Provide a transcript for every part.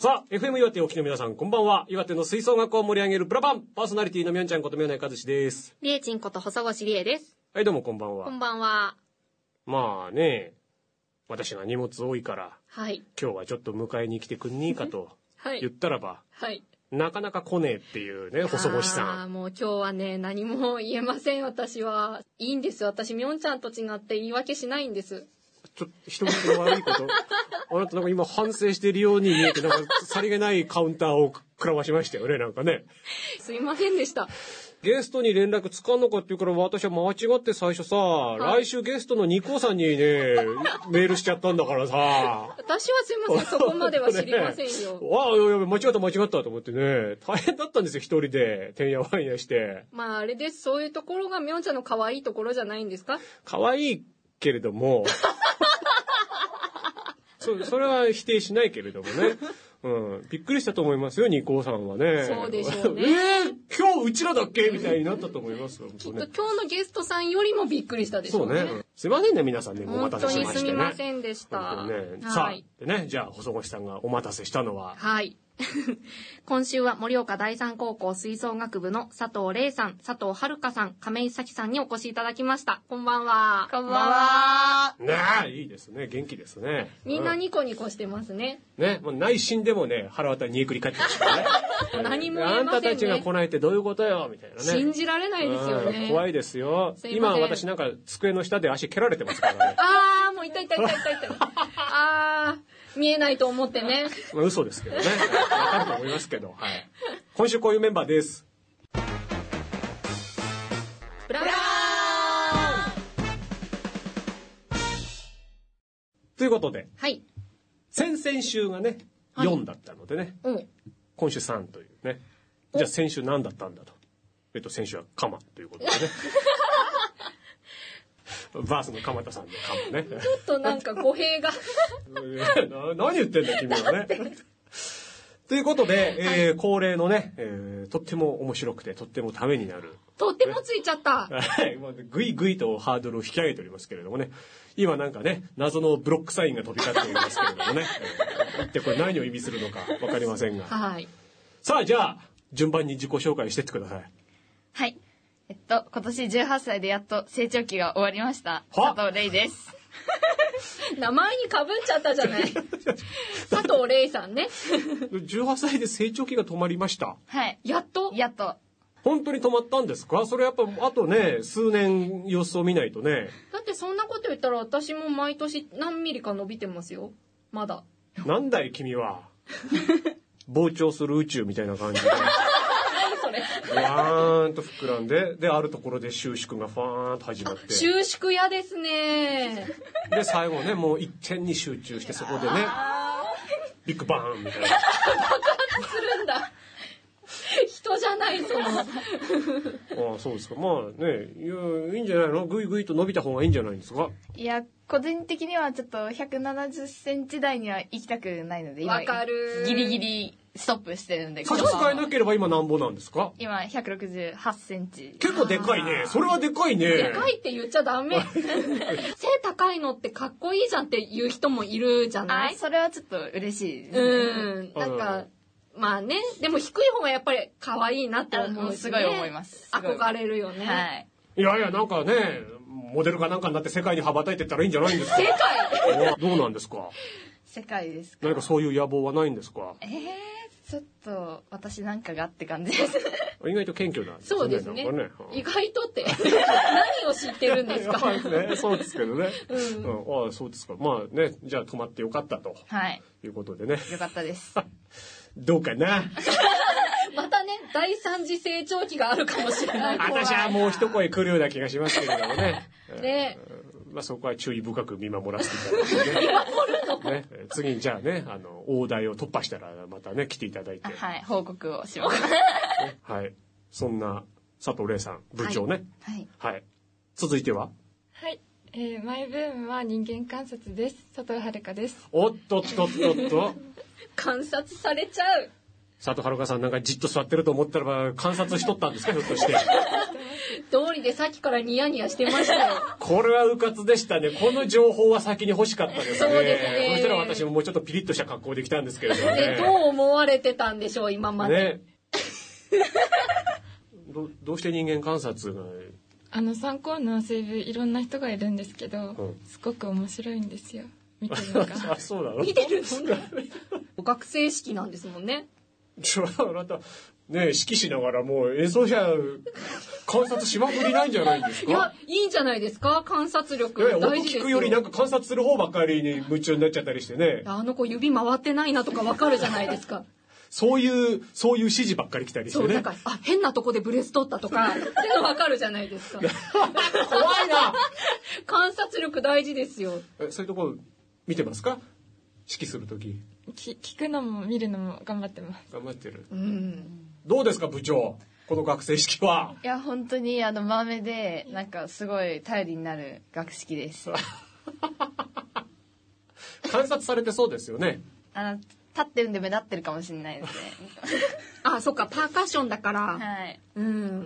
さあ、FM 岩手お聞きの皆さん、こんばんは。岩手の吹奏楽を盛り上げるプラパン、パーソナリティのみょんちゃんことみょんないかずしです。 りえちんこと細越りえです。 はい、どうもこんばんは。 こんばんは。 まあね、私が荷物多いから、 はい。 今日はちょっと迎えに来てくんねえかと言ったらば、 はい。 なかなか来ねえっていうね、細越さん。 ああ、もう今日はね、何も言えません、私は。いいんですよ。私、みょんちゃんと違って言い訳しないんです。 ちょっと人聞きの悪いこと、あなたなんか今反省しているように見えて、なんかさりげないカウンターを食らわしましたよね、なんかね。 すいませんでした。 ゲストに連絡つかんのかって言うから私は間違って最初さ、来週ゲストのニコさんにね、メールしちゃったんだからさ。 私はすいません、そこまでは知りませんよ。 わあ、いや間違ったと思ってね、大変だったんですよ、一人で、てんやわんやして。 まああれです、そういうところがみょんちゃんの可愛いところじゃないんですか？ 可愛いけれども、それは否定しないけれどもね。うん。びっくりしたと思いますよ、ニコさんはね。 そうでしょうね。 今日うちらだっけみたいになったと思いますよ。 きっと今日のゲストさんよりもびっくりしたでしょうね。 そうね。すいませんね、皆さんね、お待たせしましてね。 本当にすみませんでした。 ね、さあ、でね、じゃあ、細越さんがお待たせしたのは。 はい。今週は盛岡第三高校吹奏楽部の佐藤玲さん、佐藤遥さん、亀井咲さんにお越しいただきました。こんばんは。 こんばんは。 ねえ、いいですね。元気ですね。 みんなニコニコしてますね。 ね、もう内心でもね、腹渡り煮えくり返ってましたね。 何も言えませんね。 あんたたちが来ないってどういうことよみたいなね。 信じられないですよね。 怖いですよ。今私なんか机の下で足蹴られてますからね。 ああ、もう痛い。ああ、見えないと思ってね。 まあ嘘ですけどね。わかると思いますけど、はい。今週こういうメンバーです。 ブラーンということで、 はい。 先々週がね、 はい、 4だったのでね、 うん、 今週3というね。じゃあ先週何だったんだと。先週はカマということでね。バースの鎌田さんのカマね。 ちょっとなんか語弊が。 何言ってんだ君はね。ということで、恒例のね、とっても面白くてとってもためになる。 とってもついちゃった。 はい、ぐいぐいとハードルを引き上げておりますけれどもね。今なんかね、謎のブロックサインが飛び交っておりますけれどもね。一体これ何を意味するのかわかりませんが。 はい。 さあ、じゃあ、順番に自己紹介してってください。 はい。今年18歳でやっと成長期が終わりました。佐藤玲です。 名前に被っちゃったじゃない。佐藤玲さんね。 18歳で成長期が止まりました。 はい。 やっと本当に止まったんですか？それやっぱあとね、数年様子を見ないとね。 だってそんなこと言ったら私も毎年何ミリか伸びてますよ。まだ。 なんだい君は。膨張する宇宙みたいな感じで。わーんと膨らんで、で、あるところで収縮がファーンと始まって。 収縮嫌ですね。 で、最後ね、もう一点に集中して、そこでね、ビッグバーンみたいな。 爆発するんだ。人じゃないその。ああ、そうですか。まあね、いいんじゃないの？ぐいぐいと伸びた方がいいんじゃないですか？ いや、個人的にはちょっと170センチ台には行きたくないので、今わかる。 ギリギリストップしてるんで。 差し支えなければ今なんぼなんですか？ 今168センチ。 結構でかいね。それはでかいね。 でかいって言っちゃダメ。背高いのってかっこいいじゃんって言う人もいるじゃない？ それはちょっと嬉しいですね。 なんか、まあね、でも低い方がやっぱり可愛いなって思う、ね。 すごい思います。 憧れるよね。 はい。 いやいや、なんかね、モデルかなんかになって世界に羽ばたいてったらいいんじゃないんですか？ 世界どうなんですか？ 世界ですか？ 何かそういう野望はないんですか？ ちょっと私なんかがって感じです。 意外と謙虚なんですね。 そうですね。意外とって何を知ってるんですか？ そうですけどね。ああ、そうですか。まあね、じゃあ止まってよかったと。 はい。 いうことでね。 よかったです。 どうかな。 またね、第三次成長期があるかもしれない。 私はもう一声来るような気がしますけれどもね。 ね。 まあそこは注意深く見守らせていただいて、ね。見守るの？ね。次にじゃあね、大台を突破したらまたね、来ていただいて。 はい、報告をします。 はい。そんな佐藤玲さん、部長ね。 はい。 はい。続いては？ はい。マイブームは人間観察です。佐藤遥です。 おっとっとっとっと。 観察されちゃう。 佐藤遥さんなんかじっと座ってると思ったらば観察しとったんですかひょっとして。 通りでさっきからニヤニヤしてましたよ。 これはうかつでしたね。この情報は先に欲しかったですね。 そうですね。 そしたら私ももうちょっとピリッとした格好できたんですけれどもね。 で、どう思われてたんでしょう、今まで。 ね。どうして人間観察が。 参考の西部いろんな人がいるんですけど、すごく面白いんですよ。見てるのが。 あ、そうなの？ 見てるの？学生式なんですもんね。 あなたね、指揮しながらもう演奏者観察しまくりないんじゃないんですか？ いや、いいんじゃないですか？観察力大事ですよ。 音聞くよりなんか観察する方ばっかりに夢中になっちゃったりしてね。 あの子指回ってないなとかわかるじゃないですか。 そういう指示ばっかり来たりしてね。 そう、なんか、変なとこでブレス取ったとか、っていうのわかるじゃないですか。 怖いな。 観察力大事ですよ。 そういうとこ見てますか？指揮するとき。 聞くのも見るのも頑張ってます。 頑張ってる。 うん。 どうですか部長？この学生式は。 いや本当にマメでなんかすごい頼りになる学式です。 観察されてそうですよね。 立ってるんで目立ってるかもしれないですね。 あ、そっか、パーカッションだから。 はい。 うん。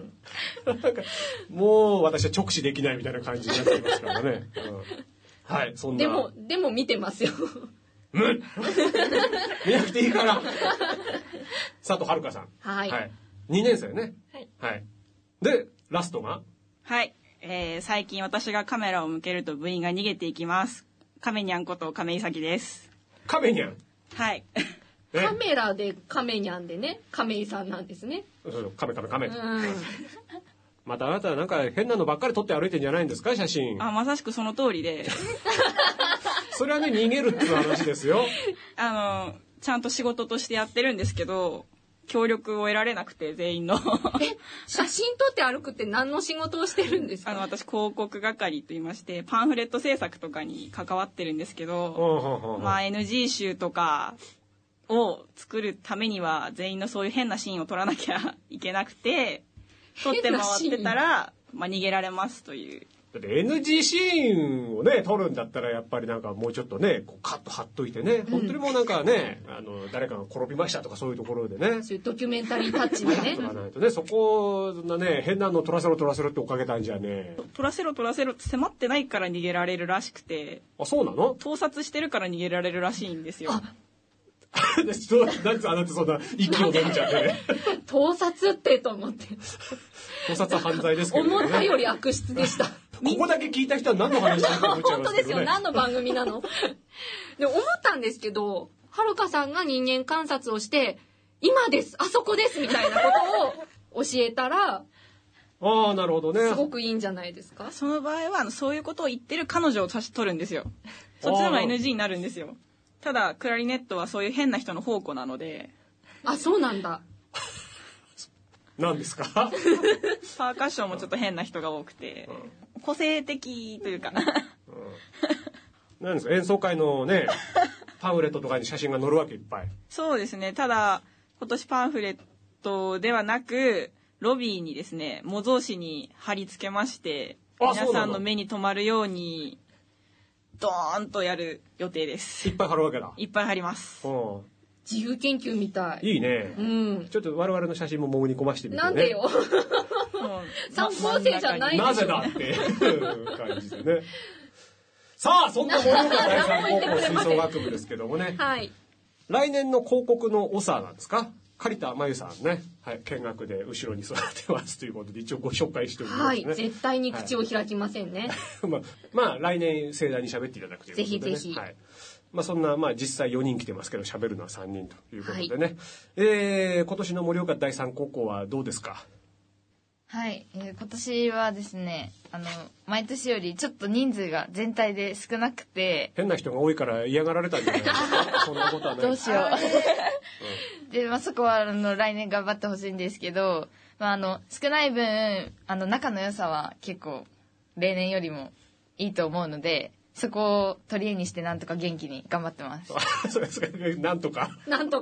なんかもう私は直視できないみたいな感じになってますからね。はい、そんな。 でも見てますよ。 見なくていいから。佐藤遥さん。 はい。 2年生ね。 はい。 で、ラストが。 はい。最近私がカメラを向けると部員が逃げていきます。カメニャンこと亀井咲です。 カメニャン。 はい。 カメラでカメニャンでね、亀井さんなんですね。 カメ。 うん。 またあなたなんか変なのばっかり撮って歩いてんじゃないんですか、写真。 まさしくその通りで。 それはね、逃げるっていう話ですよ。 ちゃんと仕事としてやってるんですけど、協力を得られなくて全員の。 写真撮って歩くって何の仕事をしてるんですか？ 私広告係と言いまして、パンフレット制作とかに関わってるんですけど、NG 集とかを作るためには全員のそういう変なシーンを撮らなきゃいけなくて、撮って回ってたら、逃げられますという。 だって NG シーンをね撮るんだったらやっぱりなんかもうちょっとねこうカット貼っといてね、本当にもうなんかね誰かが転びましたとかそういうところでね、 そういうドキュメンタリータッチでね。 撮らないとね、そこなね変なの撮らせろって追っかけたんじゃね。 撮らせろって迫ってないから逃げられるらしくて。 あ、そうなの？ 盗撮してるから逃げられるらしいんですよ。 なんであなたそんな息を飲んじゃってね。 盗撮ってと思って。 盗撮は犯罪ですけどね。 思ったより悪質でした。 ここだけ聞いた人は何の話だと思っちゃい本当ですよ。 ますけどね。 何の番組なの？で思ったんですけど、はるかさんが人間観察をして、今です、あそこですみたいなことを教えたら、 ああ、なるほどね。 すごくいいんじゃないですか？ その場合はそういうことを言ってる彼女を撮るんですよ。そっちの方が NG になるんですよ。ただクラリネットはそういう変な人の宝庫なので。 あ、そうなんだ。 何ですか？ パーカッションもちょっと変な人が多くて、個性的というか。 何ですか？演奏会のねパンフレットとかに写真が載るわけいっぱい。 そうですね。ただ今年パンフレットではなくロビーにですね模造紙に貼り付けまして、皆さんの目に留まるようにドーンとやる予定です。 いっぱい貼るわけだ。 いっぱい貼ります。 自由研究みたい。 いいね。 うん。 ちょっと我々の写真も潜り込ましてみてね。 なんでよ。三校生じゃないでしょ。 なぜだっていう感じでね。さあ、そんな盛岡第三高校吹奏楽部ですけどもね。 はい。 来年の広告の長なんですか？刈田真由さんね、はい、見学で後ろに座ってますということで一応ご紹介しておきますね。 はい、絶対に口を開きませんね。 まあ来年盛大に喋っていただくということで、ね、 ぜひぜひ。 はい。そんな実際4人来てますけど喋るのは3人ということでね。 はい、 今年の盛岡第三高校はどうですか？ はい、今年はですね毎年よりちょっと人数が全体で少なくて変な人が多いから嫌がられたんじゃないですか？そんなことはない。 どうしよう。でそこは来年頑張ってほしいんですけど、少ない分仲の良さは結構例年よりもいいと思うので、そこを取り柄にしてなんとか元気に頑張ってます。 そうですか。なんとか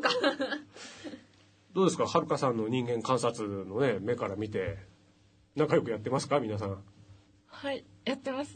どうですか？はるかさんの人間観察のね目から見て仲良くやってますか皆さん？ はい、やってます。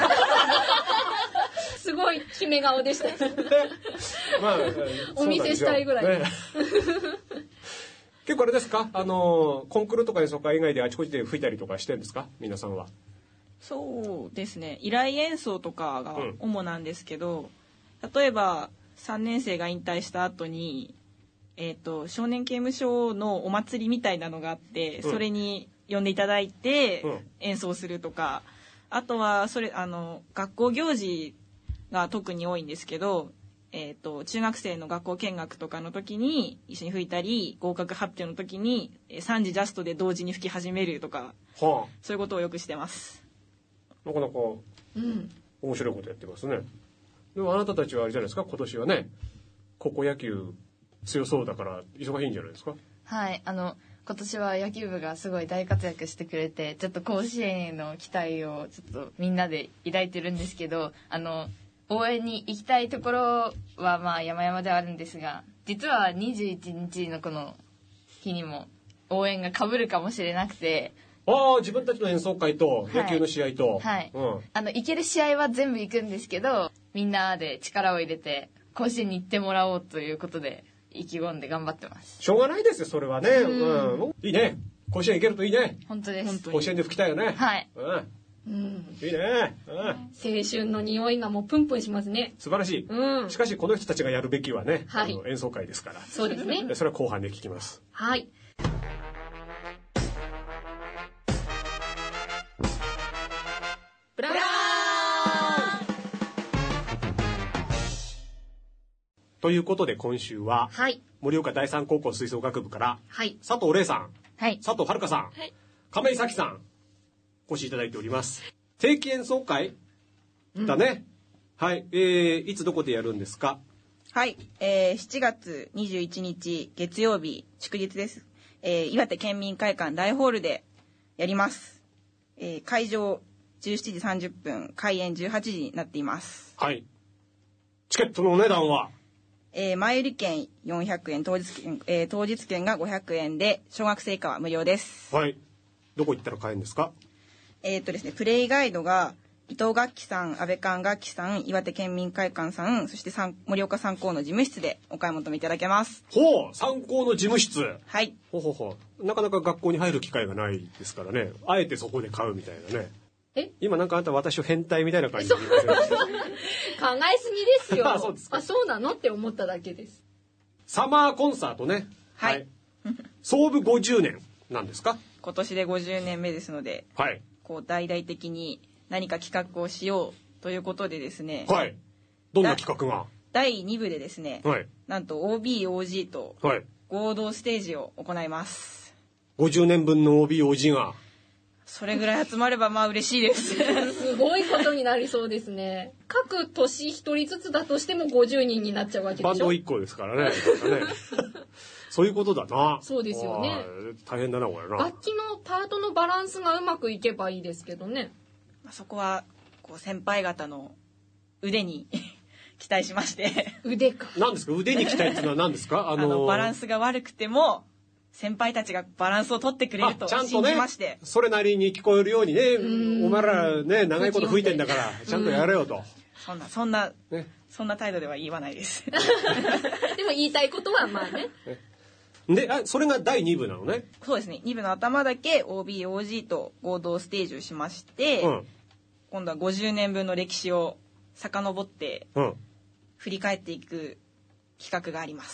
すごい決め顔でした。お見せしたいぐらい。 ね、 結構あれですか、コンクールとか演奏会以外であちこちで吹いたりとかしてるんですか、皆さんは。 そうですね、依頼演奏とかが主なんですけど、例えば3年生が引退した後に、少年刑務所のお祭りみたいなのがあって、それに呼んでいただいて演奏するとか、あとは学校行事が特に多いんですけど、中学生の学校見学とかの時に一緒に吹いたり、合格発表の時に3時ジャストで同時に吹き始めるとか、そういうことをよくしてます。 なかなか面白いことやってますね。でもあなたたちはあれじゃないですか、今年はね高校野球強そうだから忙しいんじゃないですか。 はい、今年は野球部がすごい大活躍してくれて、ちょっと甲子園への期待をちょっとみんなで抱いてるんですけど、応援に行きたいところはまあ山々ではあるんですが、実は21日のこの日にも応援が被るかもしれなくて、 自分たちの演奏会と野球の試合と、 行ける試合は全部行くんですけど、みんなで力を入れて甲子園に行ってもらおうということで意気込んで頑張ってます。 しょうがないですよそれはね。いいね、甲子園行けるといいね。 本当です。 甲子園で吹きたいよね。 はい、 いいね、 青春の匂いがもうプンプンしますね。 素晴らしい、しかしこの人たちがやるべきはね、演奏会ですから。 そうですね。 それは後半で聞きます。 はい。ブラウンということで今週は、盛岡第三高校吹奏楽部から、佐藤玲さん、佐藤遥さん、亀井咲さんお越しいただいております。定期演奏会だね。いつどこでやるんですか。 はい、7月21日月曜日祝日です。岩手県民会館大ホールでやります。会場17時30分、開演18時になっています。 チケットのお値段は、 前売り券400円、当日券が500円で、小学生以下は無料です。 どこ行ったら買えるんですか。 ですね、プレイガイドが伊藤楽器さん、安倍館楽器さん、岩手県民会館さん、そして盛岡三高の事務室でお買い求めいただけます。 三高の事務室。なかなか学校に入る機会がないですからね、あえてそこで買うみたいなね。今なんかあなた私を変態みたいな感じで言いませんでした。 考えすぎですよ。そうですか。そうなのって思っただけです。 サマーコンサートね。創部50年なんですか。 今年で50年目ですので、こう大々的に何か企画をしようということでですね。 どんな企画が。 第2部でですね、なんと OB、OG と合同ステージを行います。 50年分の OB、OG が。 それぐらい集まればまあ嬉しいです。 すごいことになりそうですね。各年一人ずつだとしても50人になっちゃうわけでしょ。 バンド1個ですからね。そういうことだな。 そうですよね。 大変だなこれな。 楽器のパートのバランスがうまくいけばいいですけどね。 そこはこう先輩方の腕に期待しまして。 腕か。 何ですか、腕に期待っていうのは何ですか。 バランスが悪くても先輩たちがバランスを取ってくれると信じまして、 それなりに聞こえるようにね、お前らね長いこと吹いてんだからちゃんとやれよと。 そんな態度では言わないです。 でも言いたいことはまあね。 で、それが第2部なのね。 そうですね。2部の頭だけ OB、OG と合同ステージをしまして、今度は50年分の歴史を遡って振り返っていく企画があります。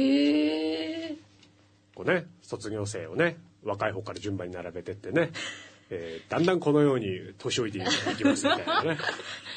こうね、卒業生をね、若い方から順番に並べてってね、だんだんこのように年老いていきますみたいなね。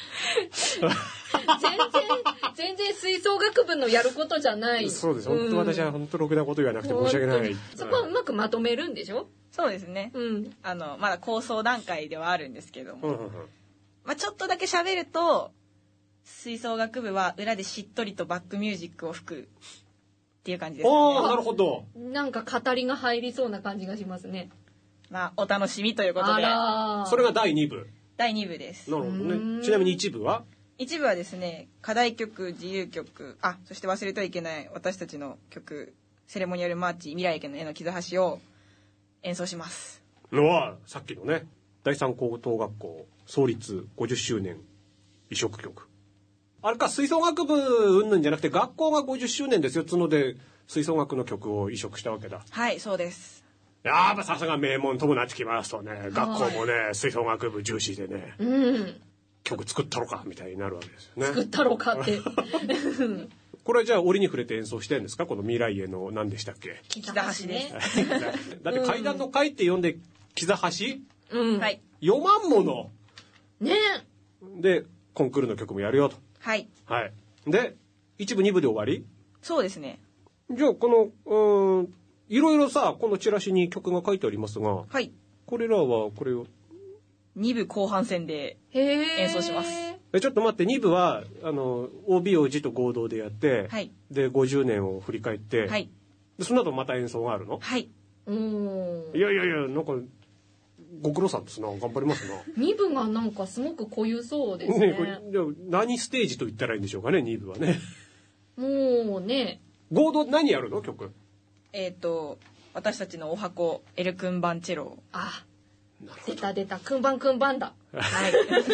全然吹奏楽部のやることじゃない。 そうです。本当私は本当ろくなこと言わなくて申し訳ない。 そこはうまくまとめるんでしょ。 そうですね。まだ構想段階ではあるんですけども、ちょっとだけ喋ると、吹奏楽部は裏でしっとりとバックミュージックを吹くっていう感じですね。 なるほど。 なんか語りが入りそうな感じがしますね。 お楽しみということで。 それが第2部。 第2部です。 なるほどね。ちなみに1部は ？1部はですね、課題曲、自由曲、そして忘れてはいけない私たちの曲、セレモニアルマーチ、未来への傷橋を演奏します。 さっきのね、第三高等学校創立50周年移植曲。あれか、吹奏楽部うんぬんじゃなくて学校が50周年ですよっつので吹奏楽の曲を移植したわけだ。 はい、そうです。 やっぱさすが名門ともなってきますとね、学校もね、吹奏楽部重視でね、曲作ったろかみたいになるわけですよね。 作ったろかって。 これじゃあ折に触れて演奏してるんですか、この未来への何でしたっけ？ 木田橋ね。 だって階段の階って読んで木田橋？ はい。 読まんもの。 ね。 でコンクールの曲もやるよと。 はい。 はい。で1部2部で終わり？ そうですね。 じゃあこのいろいろさ、このチラシに曲が書いてありますが、 はい。 これらはこれを 2部後半戦で演奏します。 ちょっと待って、2部はOB/OG と合同でやって、 はい、 で50年を振り返って、 はい、 でその後また演奏があるの？ はい。 いやなんかご苦労さんですな、頑張りますな。 2部がなんかすごく濃ゆそうですね。 これ何ステージと言ったらいいんでしょうかね、2部はね。 もうね。 合同何やるの曲？ 私たちのお箱エルクンバンチェロ。 あ、出たクンバンだ。はい。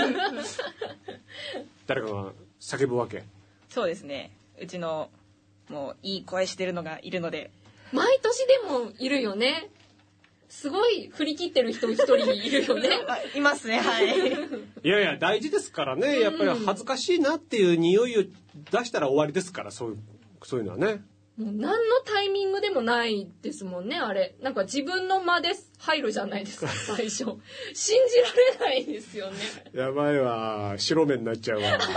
誰かが叫ぶわけ？ そうですね。うちのもういい声してるのがいるので。 毎年でもいるよね。すごい振り切ってる人一人いるよね。 いますね。はい。 いや大事ですからね。やっぱり恥ずかしいなっていう匂いを出したら終わりですから、そういうのはね。 もう何のタイミングでもないですもんね、あれ。なんか自分の間で入るじゃないですか、最初。信じられないですよね。 やばいわ、白目になっちゃうわ。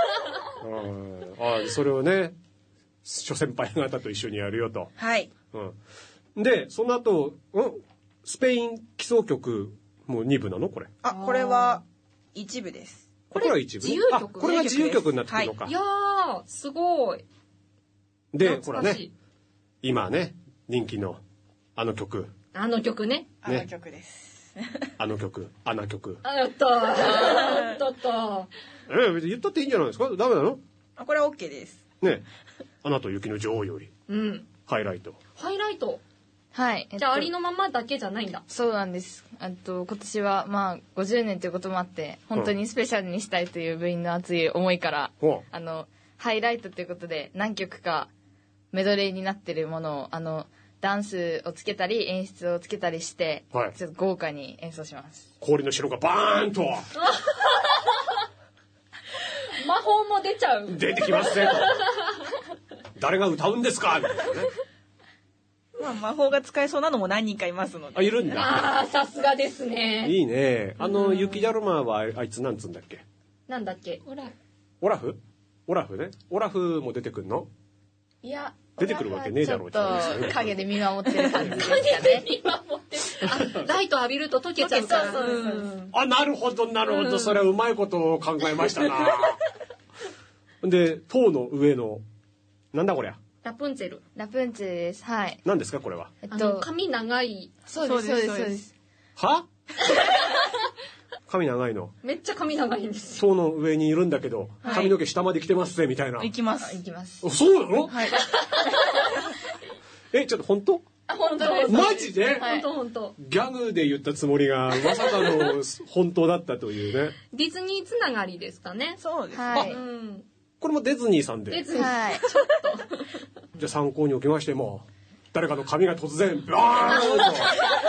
それをね、諸先輩方と一緒にやるよと。 はい。 で、その後、スペイン基礎曲も2部なのこれ？ これは1部です。 これは1部？ 自由曲？ これが自由曲になってくるのか。 はい、いやー、すごい。 で、ほらね、今ね、人気のあの曲。 あの曲ね。 あの曲です。 あの曲、あの曲。 やったー。 別に言ったっていいんじゃないですか？ダメなの？ これは OK です。 ね、アナと雪の女王より。ハイライト。 はい。 じゃあありのままだけじゃないんだ。 そうなんです。今年は50年ということもあって本当にスペシャルにしたいという部員の熱い思いから、ハイライトということで何曲かメドレーになってるものをダンスをつけたり演出をつけたりして、ちょっと豪華に演奏します。 氷の城がバーンと魔法も出ちゃう。 出てきますね。誰が歌うんですかみたいなね。 魔法が使えそうなのも何人かいますので。 いるんだ。 さすがですね。 いいね。雪だるまはあいつなんつうんだっけ？ なんだっけ？ オラフね。オラフも出てくるの？ いや、 出てくるわけねえだろう。 ちょっと影で見守ってる感じですかね。 影で見守ってる。ライト浴びると溶けちゃうから。 なるほど。それはうまいことを考えましたな。で、塔の上のなんだこりゃ。 ラプンツェルです。はい。 何ですかこれは？ 髪長い。 そうです。 は？髪長いの？ めっちゃ髪長いんですよ。 塔の上にいるんだけど、髪の毛下まで来てますぜみたいな。 行きます。 そうなの？ はい。 ちょっと本当？ 本当です。 マジで？ 本当。 ギャグで言ったつもりがまさかの本当だったというね。 ディズニーつながりですかね。 そうです。 はい。 これもディズニーさんで。 ディズニー。 はい。 ちょっと。 じゃあ参考におきましても、誰かの髪が突然バーンと。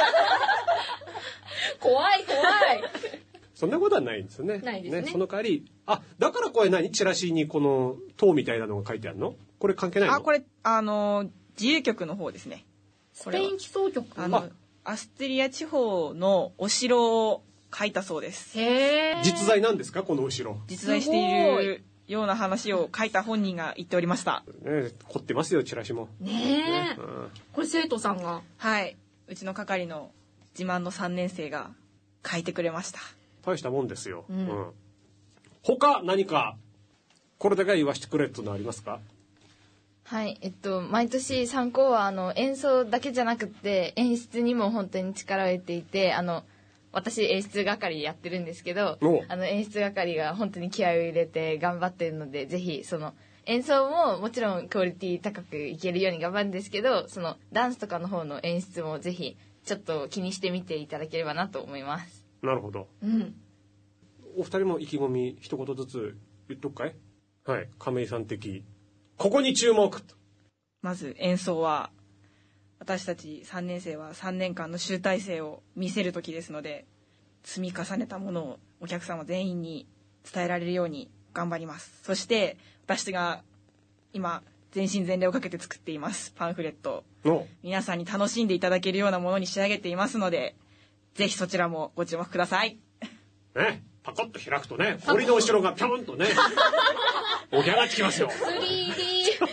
怖い。 そんなことはないんですよね。 ないですね。 その代わり、だからこれチラシにこの塔みたいなのが書いてあるの？これ関係ないの？ これ自由曲の方ですね。 スペイン基礎曲。 アステリア地方のお城を書いたそうです。 へー。 実在なんですかこのお城？ 実在しているような話を書いた本人が言っておりました。 凝ってますよチラシも。 ねえ。これ生徒さんが。 はい。うちの係の自慢の3年生が書いてくれました。 大したもんですよ。他何かこれだけは言わしてくれってのありますか？ はい。毎年3校は演奏だけじゃなくて演出にも本当に力を入れていて、私演出係やってるんですけど、演出係が本当に気合を入れて頑張ってるので、ぜひその演奏ももちろんクオリティ高くいけるように頑張るんですけど、そのダンスとかの方の演出もぜひちょっと気にしてみていただければなと思います。 なるほど。お二人も意気込み一言ずつ言っとくかい？はい。亀井さん的ここに注目とまず演奏は私たち3年生は3年間の集大成を見せる時ですので、積み重ねたものをお客様全員に伝えられるように頑張ります。そして私が今全身全霊をかけて作っていますパンフレット、皆さんに楽しんでいただけるようなものに仕上げていますので、ぜひそちらもご注目ください。 ね、パカッと開くとね、堀の後ろがピョンとね起き上がってきますよ。 3D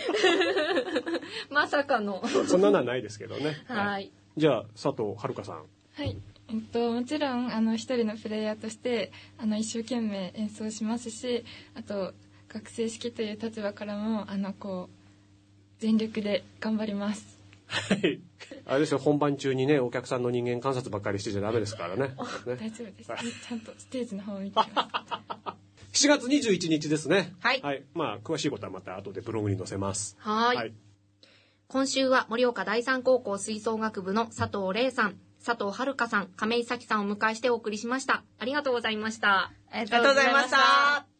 まさかのそんなのはないですけどね。 はい。 じゃあ佐藤遥さん。 はい。もちろん一人のプレイヤーとして一生懸命演奏しますし、あと学生式という立場からも全力で頑張ります。 はい。あれですよ、本番中にね、お客さんの人間観察ばっかりしてちゃダメですからね。 大丈夫です。ちゃんとステージの方を見てます。 7月21日ですね。 はい。 はい。まあ詳しいことはまた後でブログに載せます。 はい。今週は盛岡第三高校吹奏楽部の佐藤玲さん、佐藤遥さん、亀井咲さんをお迎えしてお送りしました。ありがとうございました。 ありがとうございました。